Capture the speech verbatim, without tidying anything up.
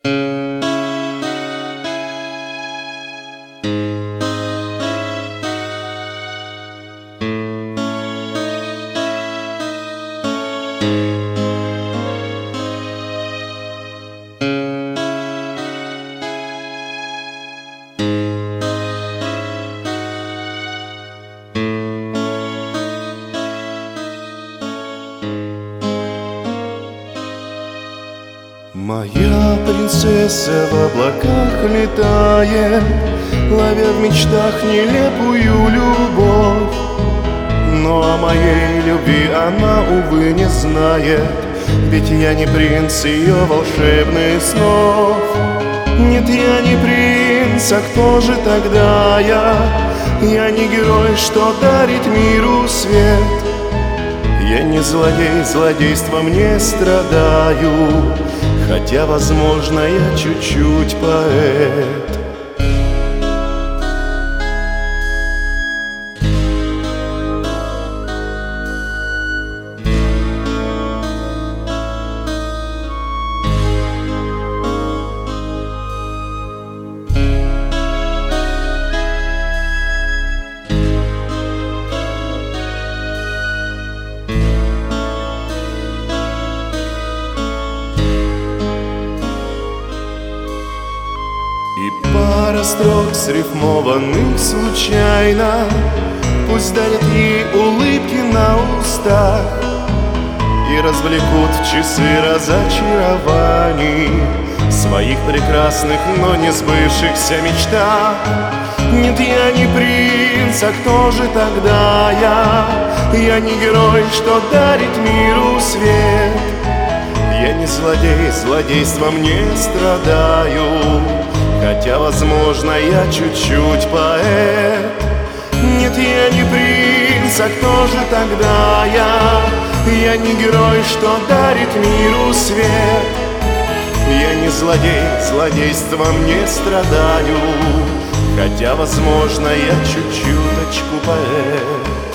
Моя принцесса в облаках летает, ловя в мечтах нелепую любовь. Но о моей любви она, увы, не знает, ведь я не принц ее волшебных снов. Нет, я не принц, а кто же тогда я? Я не герой, что дарит миру свет. Я не злодей, злодейством не страдаю, хотя, возможно, я чуть-чуть поэт. И пара строк, срифмованных случайно, пусть дарят ей улыбки на устах и развлекут в часы разочарований своих прекрасных, но не сбывшихся мечтах. Нет, я не принц, а кто же тогда я? Я не герой, что дарит миру свет. Я не злодей, злодейством не страдаю, хотя, возможно, я чуть-чуть поэт. Нет, я не принц, а кто же тогда я? Я не герой, что дарит миру свет. Я не злодей, злодейством не страдаю, хотя, возможно, я чуть-чуточку поэт.